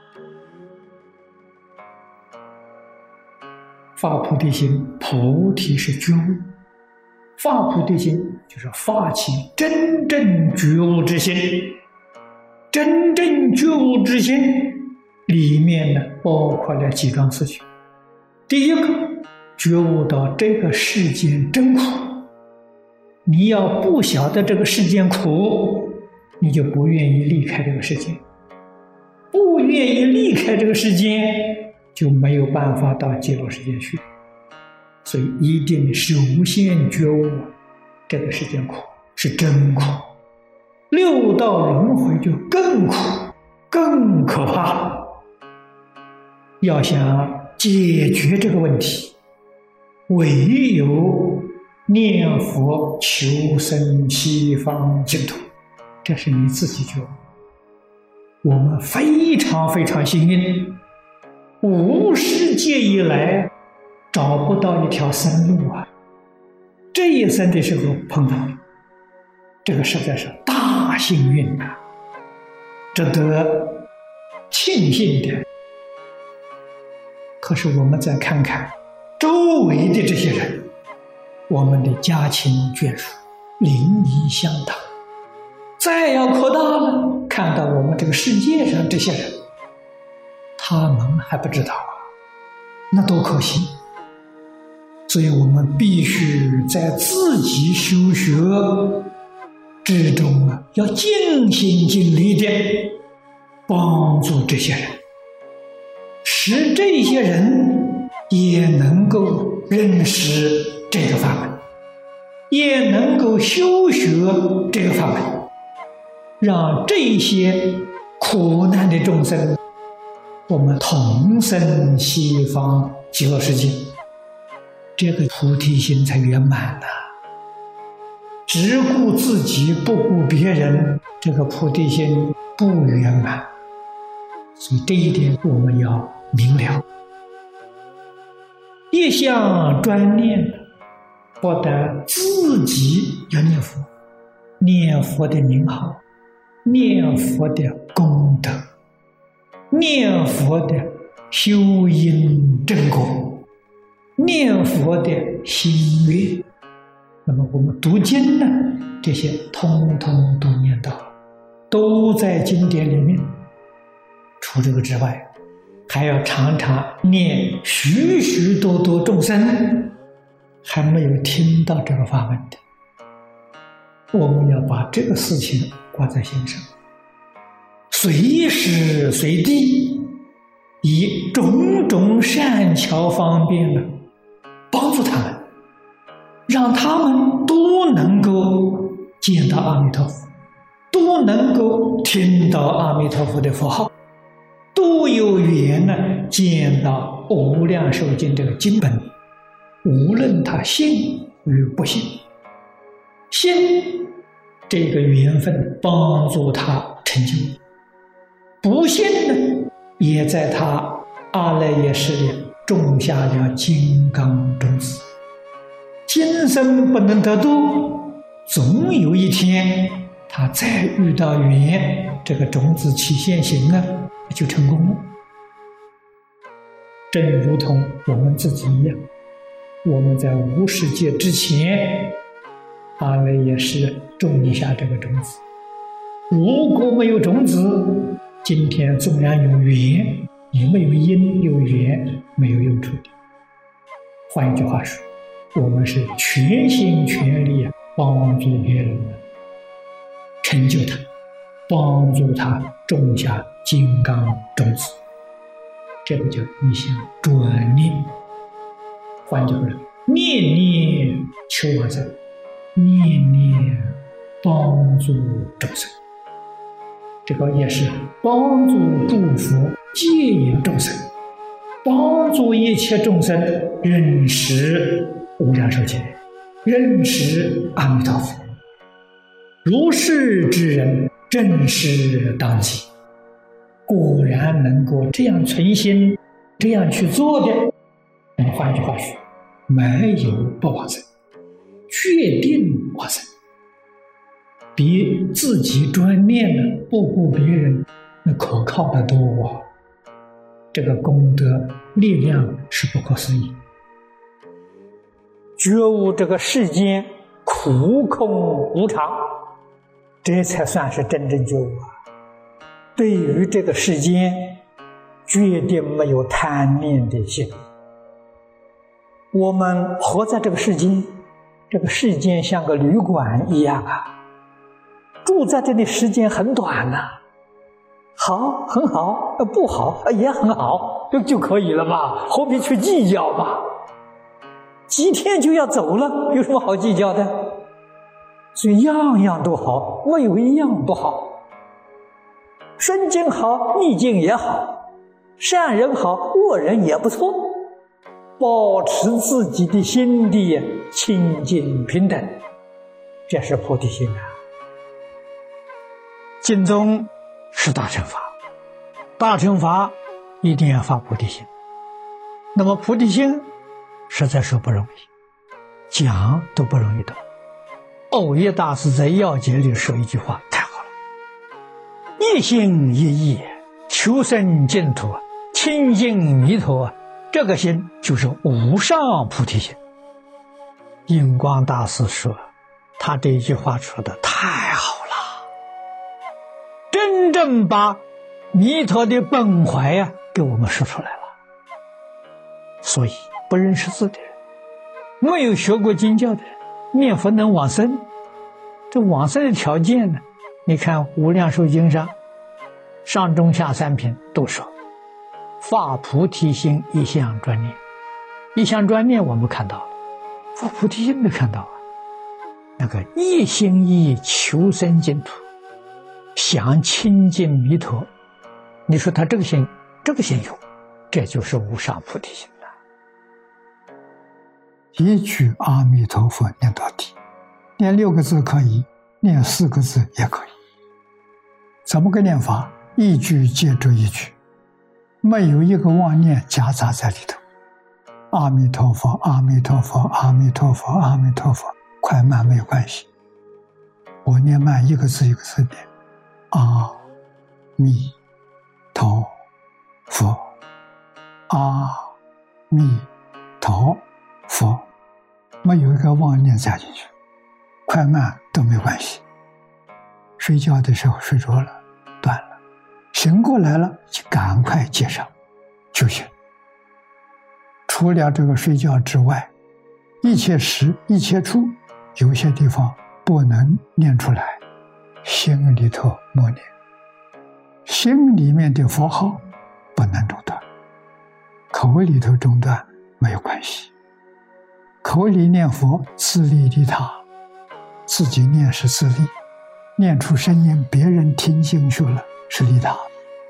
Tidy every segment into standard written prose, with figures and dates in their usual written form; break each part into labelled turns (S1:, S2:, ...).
S1: 发菩提心，菩提是觉悟，发菩提心就是发起真正觉悟之心。真正觉悟之心里面呢，包括了几桩事情。第一个，觉悟到这个世间真苦。你要不晓得这个世间苦，你就不愿意离开这个世间，不愿意离开这个世间，就没有办法到极乐世界去。所以一定首先觉悟这个世间苦是真苦，六道轮回就更苦更可怕。要想解决这个问题，唯有念佛求生西方净土，这是你自己觉悟。我们非常非常幸运，无世界以来找不到一条生路啊！这一生的时候碰到了，这个实在是大幸运啊，值得庆幸的。可是我们再看看周围的这些人，我们的家亲眷属邻里乡党，再要扩大了，看到我们这个世界上这些人，他们还不知道啊，那多可惜。所以我们必须在自己修学之中要尽心尽力的帮助这些人，使这些人也能够认识这个法门，也能够修学这个法门，让这些苦难的众生我们同生西方极乐世界，这个菩提心才圆满啊。只顾自己不顾别人，这个菩提心不圆满。所以这一点我们要明了。一向专念，不但自己要念佛，念佛的名号，念佛的功德，念佛的修因正果，念佛的心愿。那么我们读经呢，这些通通都念到，都在经典里面。除这个之外，还要常常念许许多多众生还没有听到这个法门的，我们要把这个事情挂在心上，随时随地以种种善巧方便帮助他们，让他们都能够见到阿弥陀佛，都能够听到阿弥陀佛的佛号，都有缘见到无量寿经这个经本，无论他信与不信，信这个缘分帮助他成就，不信呢，也在他阿赖耶识里种下了金刚种子。今生不能得度，总有一天他再遇到缘，这个种子起现行就成功了。正如同我们自己一样，我们在无世界之前，阿赖耶识种一下这个种子。如果没有种子，今天纵然有缘，也没有因，有缘没有用处的。换一句话说，我们是全心全力帮助别人，成就他，帮助他种下金刚种子，这个叫一向专念。换句话说，念念求往生，念念帮助众生，这个也是帮助诸佛戒引众生，帮助一切众生认识无量寿经，认识阿弥陀佛。如是之人，正是当机。果然能够这样存心，这样去做的，那么换句话说，没有不往生，确定往生，比自己专念不顾别人那可靠的多啊。 这个功德力量是不可思议。觉悟这个世间苦空无常，这才算是真正觉悟啊！对于这个世间，决定没有贪念的心。我们活在这个世间，这个世间像个旅馆一样啊，住在这里时间很短啊，好很好，不好也很好，就可以了嘛，何必去计较嘛？几天就要走了，有什么好计较的？所以样样都好，没有一样不好。顺境好，逆境也好，善人好，恶人也不错。保持自己的心地清净平等，这是菩提心啊。经中是大乘法，大乘法一定要发菩提心。那么菩提心实在是不容易，讲都不容易懂。藕益大师在要解里说一句话太好了：一心一意求生净土，清净弥陀，这个心就是无上菩提心。印光大师说，他这一句话说的太好了，真正把弥陀的本怀给我们说出来了。所以不认识字的人，没有学过经教的人，念佛能往生，这往生的条件呢？你看《无量寿经》上中下三品都说发菩提心一向专念，一向专念我们看到了，发菩提心没看到啊。那个一心一意求生净土，想亲近弥陀，你说他这个心有，这就是无上菩提心了。一句阿弥陀佛念到底，念6个字可以，念4个字也可以。怎么个念法？一句接着一句，没有一个妄念夹杂在里头。阿弥陀佛，阿弥陀佛，阿弥陀佛，阿弥陀佛，快慢没有关系。我念慢，一个字一个字念。阿弥陀佛，阿弥陀佛，没有一个妄念加进去，快慢都没关系。睡觉的时候睡着了，断了，醒过来了就赶快接上就行。除了这个睡觉之外，一切时一切处，有些地方不能念出来，心里头默念，心里面的佛号不能中断，口里头中断没有关系。口里念佛自利利他，自己念是自利，念出声音别人听进去了是利他。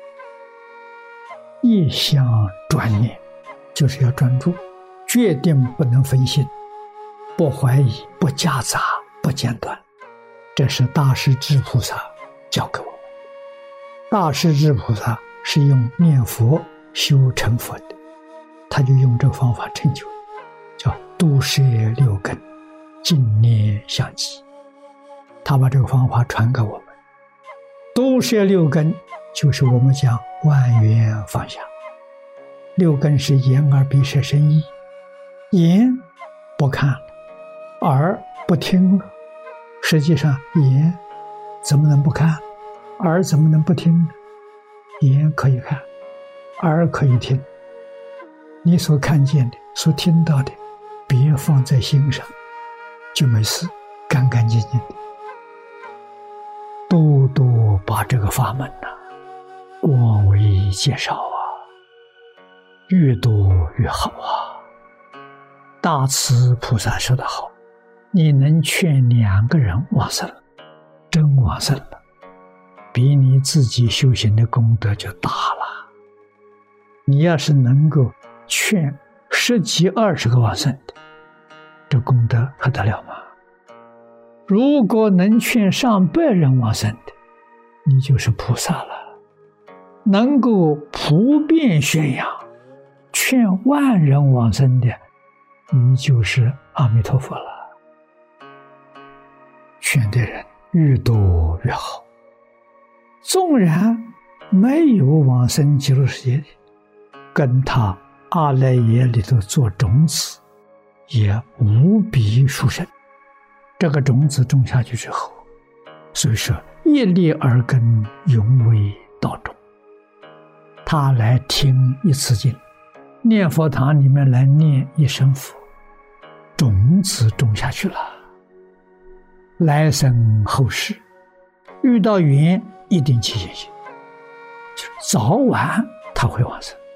S1: 一向专念就是要专注，决定不能分心，不怀疑，不夹杂，不间断。这是大势至菩萨教给我们。大势至菩萨是用念佛修成佛的，他就用这个方法成就，叫度摄六根，净念相继。他把这个方法传给我们。度摄六根就是我们讲万缘放下。六根是眼耳鼻舌身意，眼不看了，耳不听了，实际上眼怎么能不看，耳怎么能不听呢？眼可以看，耳可以听，你所看见的所听到的别放在心上，就没事，干干净净的。多多把这个法门广为介绍啊，越多越好啊。大慈菩萨说得好，你能劝2个人往生，真往生了，比你自己修行的功德就大了。你要是能够劝10几20个往生的，这功德还得了吗？如果能劝上百人往生的，你就是菩萨了。能够普遍宣扬，劝万人往生的，你就是阿弥陀佛了。劝的人越多越好。纵然没有往生极乐世界的， 跟他阿赖耶里头做种子，也无比殊胜。这个种子种下去之后，所以说一粒耳根，永为道种。他来听一次经，念佛堂里面来念一声佛，种子种下去了。来生后世遇到缘，一定起信心，早晚他会往生。